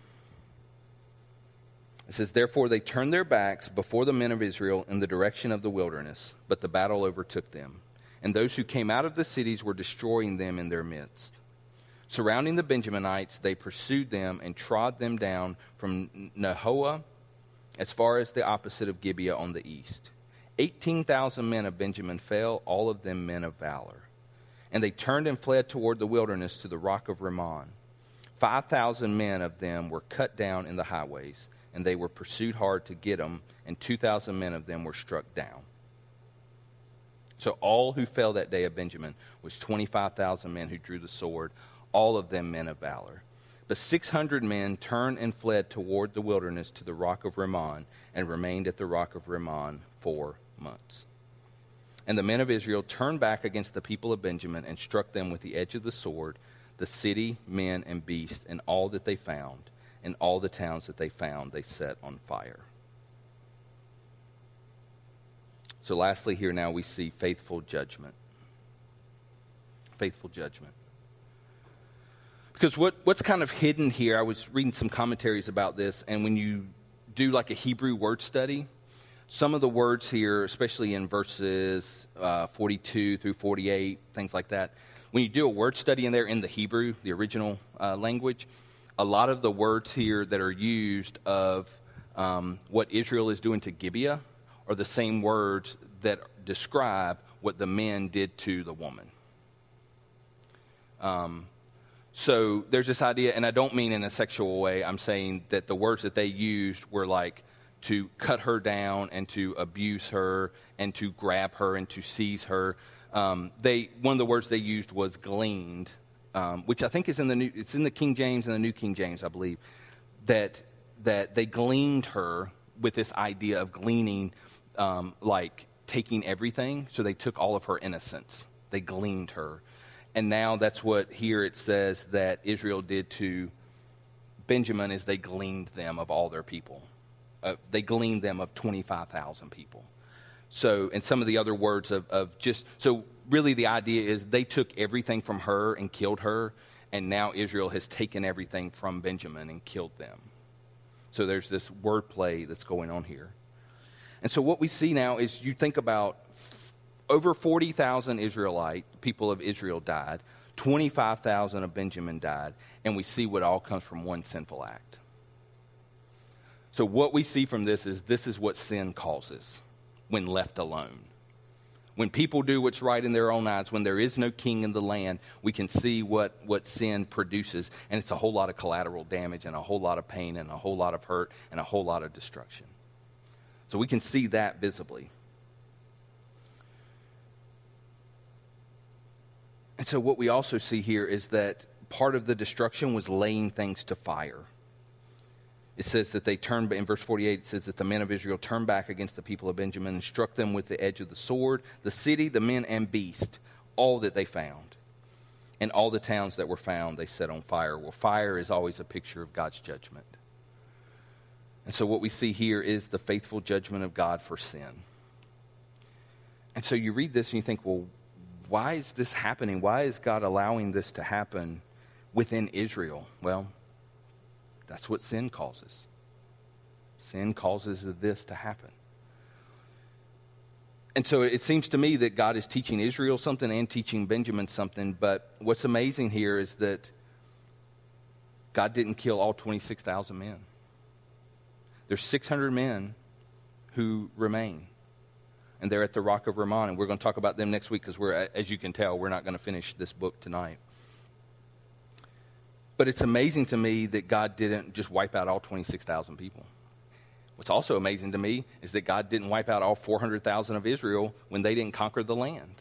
it says, therefore they turned their backs before the men of Israel in the direction of the wilderness, but the battle overtook them. And those who came out of the cities were destroying them in their midst. Surrounding the Benjaminites, they pursued them and trod them down from Nahoah as far as the opposite of Gibeah on the east. Eighteen thousand men of Benjamin fell, all of them men of valor. And they turned and fled toward the wilderness to the rock of Rimmon. Five thousand men of them were cut down in the highways, and they were pursued hard to get them, and two thousand men of them were struck down. So all who fell that day of Benjamin was twenty-five thousand men who drew the sword, all of them men of valor. But six hundred men turned and fled toward the wilderness to the rock of Rimmon, and remained at the rock of Rimmon four months. And the men of Israel turned back against the people of Benjamin and struck them with the edge of the sword, the city, men, and beasts, and all that they found, and all the towns that they found they set on fire. So lastly here now we see faithful judgment. Faithful judgment. Because what, what's kind of hidden here, I was reading some commentaries about this, and when you do like a Hebrew word study, some of the words here, especially in verses uh, forty-two through forty-eight, things like that, when you do a word study in there in the Hebrew, the original uh, language, a lot of the words here that are used of um, what Israel is doing to Gibeah are the same words that describe what the men did to the woman. Um, so there's this idea, and I don't mean in a sexual way. I'm saying that the words that they used were like to cut her down and to abuse her and to grab her and to seize her. Um, they one of the words they used was gleaned, um, which I think is in the new. It's in the King James and the New King James, I believe. That that they gleaned her with this idea of gleaning, um, like taking everything. So they took all of her innocence. They gleaned her. And now that's what here it says that Israel did to Benjamin is they gleaned them of all their people. Uh, they gleaned them of twenty-five thousand people. So, and some of the other words of, of just, so really the idea is they took everything from her and killed her, and now Israel has taken everything from Benjamin and killed them. So there's this wordplay that's going on here. And so what we see now is you think about over forty thousand Israelite, people of Israel died. twenty-five thousand of Benjamin died. And we see what all comes from one sinful act. So what we see from this is this is what sin causes when left alone. When people do what's right in their own eyes, when there is no king in the land, we can see what, what sin produces. And it's a whole lot of collateral damage and a whole lot of pain and a whole lot of hurt and a whole lot of destruction. So we can see that visibly. And so what we also see here is that part of the destruction was laying things to fire. It says that they turned, in verse forty-eight, it says that the men of Israel turned back against the people of Benjamin and struck them with the edge of the sword, the city, the men, and beast, all that they found. And all the towns that were found they set on fire. Well, fire is always a picture of God's judgment. And so what we see here is the faithful judgment of God for sin. And so you read this and you think, well, why is this happening? Why is God allowing this to happen within Israel? Well, that's what sin causes. Sin causes this to happen. And so it seems to me that God is teaching Israel something and teaching Benjamin something. But what's amazing here is that God didn't kill all twenty-six thousand men. There's six hundred men who remain. And they're at the Rock of Rimmon. And we're going to talk about them next week because, we're, as you can tell, we're not going to finish this book tonight. But it's amazing to me that God didn't just wipe out all twenty-six thousand people. What's also amazing to me is that God didn't wipe out all four hundred thousand of Israel when they didn't conquer the land.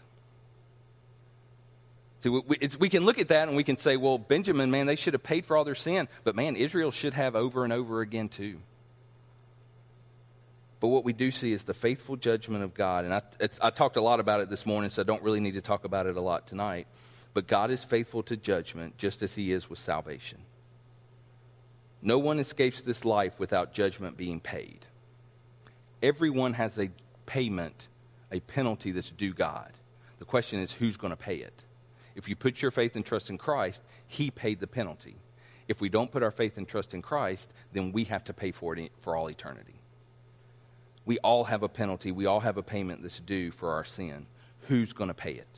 See, we, it's, we can look at that and we can say, well, Benjamin, man, they should have paid for all their sin. But, man, Israel should have over and over again, too. But what we do see is the faithful judgment of God. And I, it's, I talked a lot about it this morning, so I don't really need to talk about it a lot tonight. But God is faithful to judgment just as he is with salvation. No one escapes this life without judgment being paid. Everyone has a payment, a penalty that's due God. The question is, who's going to pay it? If you put your faith and trust in Christ, he paid the penalty. If we don't put our faith and trust in Christ, then we have to pay for it for all eternity. We all have a penalty. We all have a payment that's due for our sin. Who's going to pay it?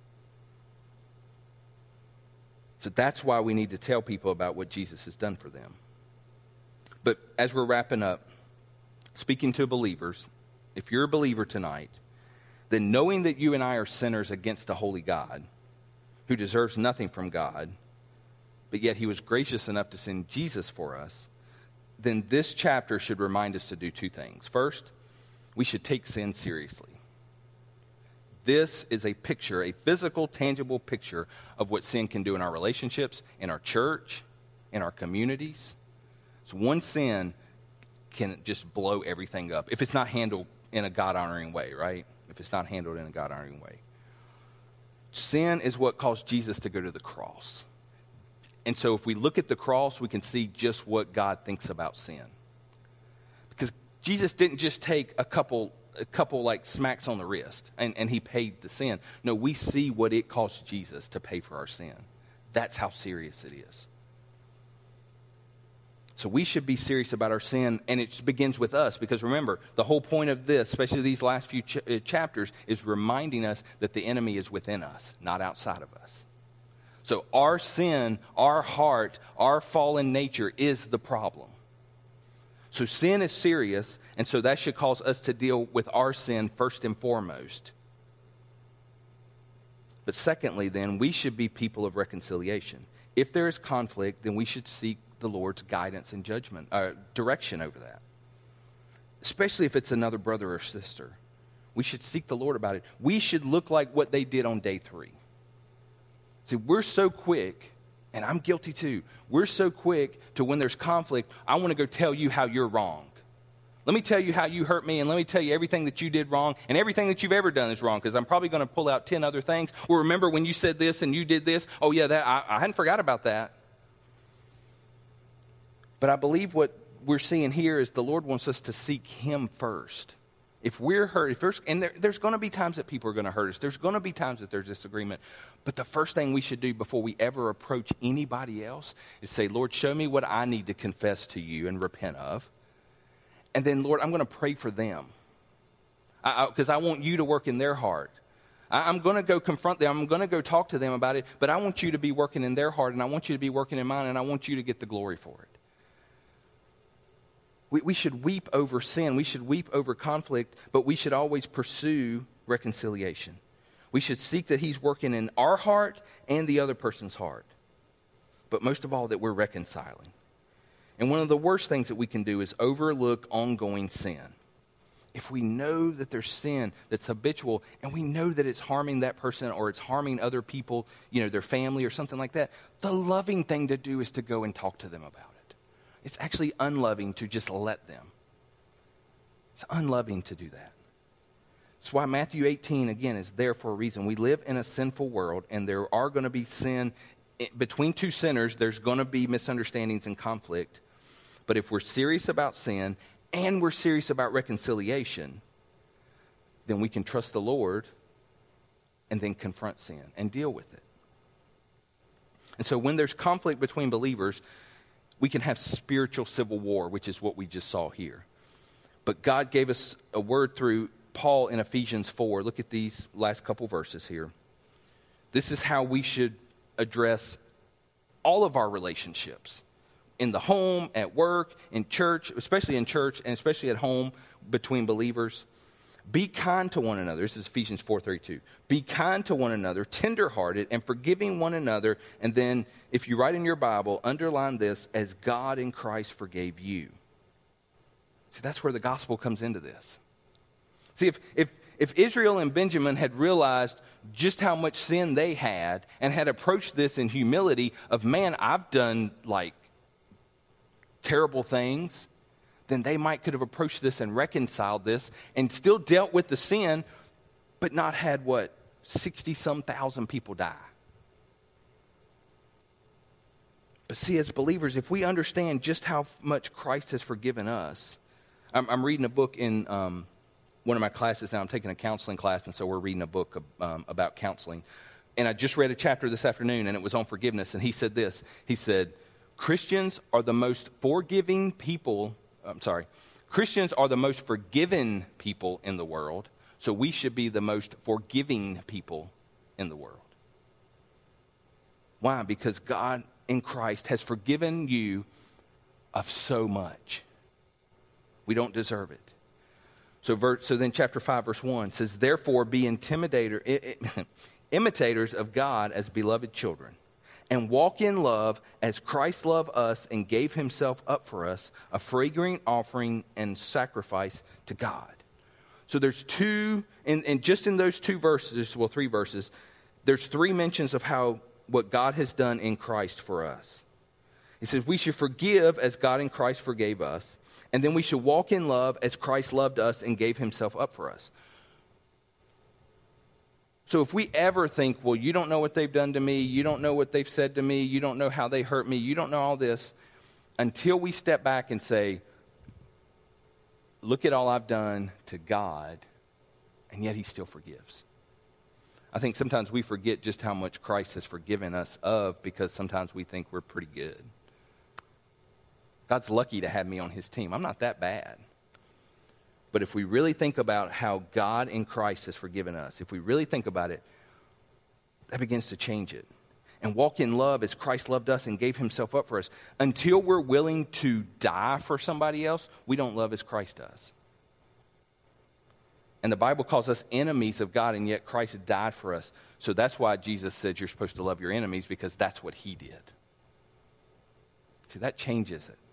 So that's why we need to tell people about what Jesus has done for them. But as we're wrapping up, speaking to believers, if you're a believer tonight, then knowing that you and I are sinners against a holy God who deserves nothing from God, but yet he was gracious enough to send Jesus for us, then this chapter should remind us to do two things. First, we should take sin seriously. This is a picture, a physical, tangible picture of what sin can do in our relationships, in our church, in our communities. So one sin can just blow everything up if it's not handled in a God-honoring way, right? If it's not handled in a God-honoring way. Sin is what caused Jesus to go to the cross. And so if we look at the cross, we can see just what God thinks about sin. Because Jesus didn't just take a couple, a couple like smacks on the wrist and, and he paid the sin. No, we see what it cost Jesus to pay for our sin. That's how serious it is. So we should be serious about our sin, and it begins with us. Because remember, the whole point of this, especially these last few ch- chapters, is reminding us that the enemy is within us, not outside of us. So our sin, our heart, our fallen nature is the problem. So sin is serious, and so that should cause us to deal with our sin first and foremost. But secondly, then, we should be people of reconciliation. If there is conflict, then we should seek the Lord's guidance and judgment, uh, direction over that. Especially if it's another brother or sister. We should seek the Lord about it. We should look like what they did on day three. See, we're so quick, and I'm guilty too. We're so quick to when there's conflict, I want to go tell you how you're wrong. Let me tell you how you hurt me, and let me tell you everything that you did wrong, and everything that you've ever done is wrong, because I'm probably going to pull out ten other things. Well, remember when you said this and you did this? Oh, yeah, that I, I hadn't forgot about that. But I believe what we're seeing here is the Lord wants us to seek Him first. If we're hurt, if there's, and there, there's going to be times that people are going to hurt us. There's going to be times that there's disagreement. But the first thing we should do before we ever approach anybody else is say, Lord, show me what I need to confess to you and repent of. And then, Lord, I'm going to pray for them. Because I, I, I want you to work in their heart. I, I'm going to go confront them. I'm going to go talk to them about it. But I want you to be working in their heart, and I want you to be working in mine, and I want you to get the glory for it. We, we should weep over sin. We should weep over conflict, but we should always pursue reconciliation. We should seek that He's working in our heart and the other person's heart. But most of all, that we're reconciling. And one of the worst things that we can do is overlook ongoing sin. If we know that there's sin that's habitual and we know that it's harming that person or it's harming other people, you know, their family or something like that, the loving thing to do is to go and talk to them about it. It's actually unloving to just let them. It's unloving to do that. That's why Matthew eighteen, again, is there for a reason. We live in a sinful world, and there are going to be sin. Between two sinners, there's going to be misunderstandings and conflict. But if we're serious about sin and we're serious about reconciliation, then we can trust the Lord and then confront sin and deal with it. And so when there's conflict between believers, we can have spiritual civil war, which is what we just saw here. But God gave us a word through Paul in Ephesians four. Look at these last couple verses here. This is how we should address all of our relationships. In the home, at work, in church, especially in church, and especially at home between believers. Be kind to one another. This is Ephesians four thirty-two. Be kind to one another, tenderhearted, and forgiving one another. And then, if you write in your Bible, underline this, as God in Christ forgave you. See, that's where the gospel comes into this. See, if, if, if Israel and Benjamin had realized just how much sin they had and had approached this in humility of, man, I've done, like, terrible things, then they might could have approached this and reconciled this and still dealt with the sin, but not had, what, sixty-some thousand people die. But see, as believers, if we understand just how much Christ has forgiven us, I'm, I'm reading a book in um, one of my classes now. I'm taking a counseling class, and so we're reading a book um, about counseling. And I just read a chapter this afternoon, and it was on forgiveness, and he said this. He said, Christians are the most forgiving people I'm sorry, Christians are the most forgiven people in the world, so we should be the most forgiving people in the world. Why? Because God in Christ has forgiven you of so much. We don't deserve it. So, verse, so then chapter five, verse one says, therefore be intimidator, imitators of God as beloved children. And walk in love as Christ loved us and gave Himself up for us, a fragrant offering and sacrifice to God. So there's two, and, and just in those two verses, well, three verses, there's three mentions of how what God has done in Christ for us. He says we should forgive as God in Christ forgave us, and then we should walk in love as Christ loved us and gave Himself up for us. So if we ever think, well, you don't know what they've done to me, you don't know what they've said to me, you don't know how they hurt me, you don't know all this, until we step back and say, look at all I've done to God, and yet He still forgives. I think sometimes we forget just how much Christ has forgiven us of, because sometimes we think we're pretty good. God's lucky to have me on His team. I'm not that bad. But if we really think about how God in Christ has forgiven us, if we really think about it, that begins to change it. and walk in love as Christ loved us and gave himself up for us. Until we're willing to die for somebody else, we don't love as Christ does. And the Bible calls us enemies of God, and yet Christ died for us. So that's why Jesus said you're supposed to love your enemies, because that's what he did. See, that changes it.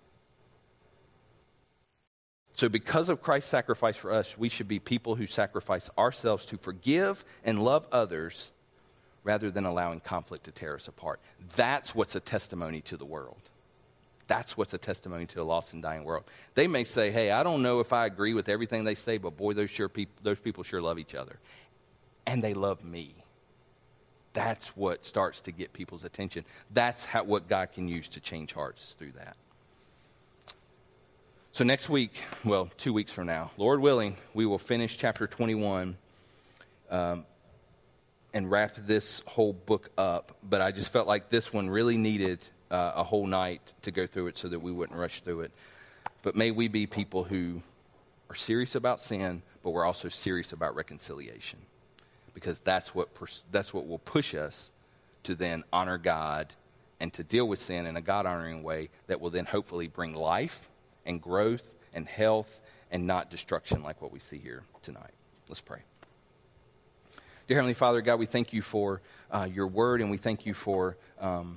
So because of Christ's sacrifice for us, we should be people who sacrifice ourselves to forgive and love others rather than allowing conflict to tear us apart. That's what's a testimony to the world. That's what's a testimony to a lost and dying world. They may say, hey, I don't know if I agree with everything they say, but boy, those, sure peop- those people sure love each other. And they love me. That's what starts to get people's attention. That's how, what God can use to change hearts through that. So next week, well, two weeks from now, Lord willing, we will finish chapter twenty-one um, and wrap this whole book up. But I just felt like this one really needed uh, a whole night to go through it so that we wouldn't rush through it. But may we be people who are serious about sin, but we're also serious about reconciliation. Because that's what pers- that's what will push us to then honor God and to deal with sin in a God-honoring way that will then hopefully bring life and growth and health and not destruction like what we see here tonight. Let's pray. Dear Heavenly Father, God, we thank you for uh, your word, and we thank you for um,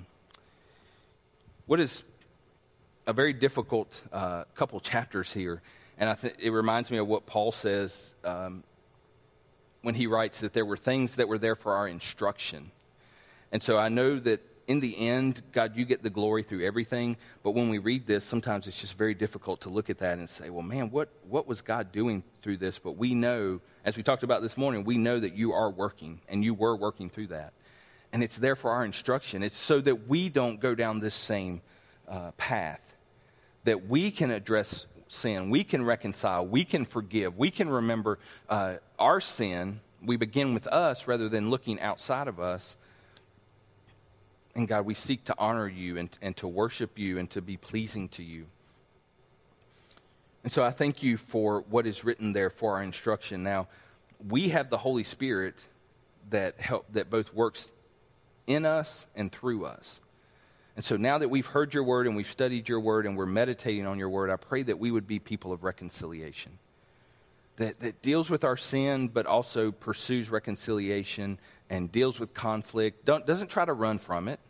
what is a very difficult uh, couple chapters here. And I think it reminds me of what Paul says um, when he writes that there were things that were there for our instruction. And so I know that in the end, God, you get the glory through everything. But when we read this, sometimes it's just very difficult to look at that and say, well, man, what, what was God doing through this? But we know, as we talked about this morning, we know that you are working, and you were working through that. And it's there for our instruction. It's so that we don't go down this same uh, path, that we can address sin, we can reconcile, we can forgive, we can remember uh, our sin. We begin with us rather than looking outside of us. And God, we seek to honor you and, and to worship you and to be pleasing to you. And so I thank you for what is written there for our instruction. Now, we have the Holy Spirit that help that both works in us and through us. And so now that we've heard your word and we've studied your word and we're meditating on your word, I pray that we would be people of reconciliation. That, that deals with our sin, but also pursues reconciliation and deals with conflict. Don't, doesn't try to run from it,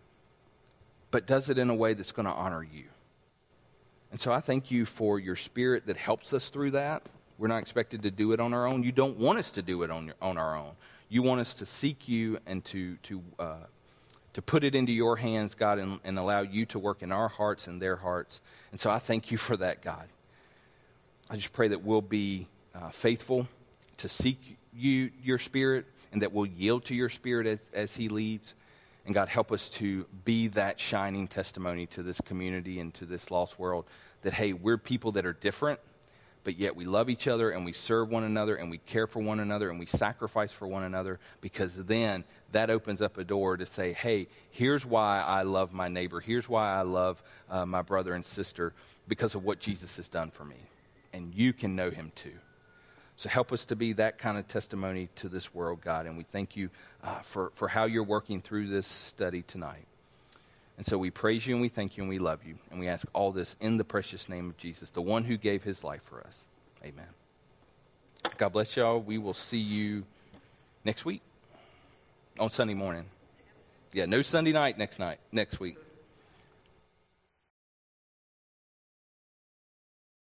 but does it in a way that's going to honor you. And so I thank you for your spirit that helps us through that. We're not expected to do it on our own. You don't want us to do it on, your, on our own. You want us to seek you and to to uh, to put it into your hands, God, and, and allow you to work in our hearts and their hearts. And so I thank you for that, God. I just pray that we'll be uh, faithful to seek you, your spirit, and that we'll yield to your spirit as, as he leads. And God, help us to be that shining testimony to this community and to this lost world that, hey, we're people that are different, but yet we love each other and we serve one another and we care for one another and we sacrifice for one another, because then that opens up a door to say, hey, here's why I love my neighbor. Here's why I love uh, my brother and sister, because of what Jesus has done for me. And you can know him too. So help us to be that kind of testimony to this world, God. And we thank you uh, for, for how you're working through this study tonight. And so we praise you and we thank you and we love you. And we ask all this in the precious name of Jesus, the one who gave his life for us. Amen. God bless y'all. We will see you next week on Sunday morning. Yeah, no Sunday night next night, next week.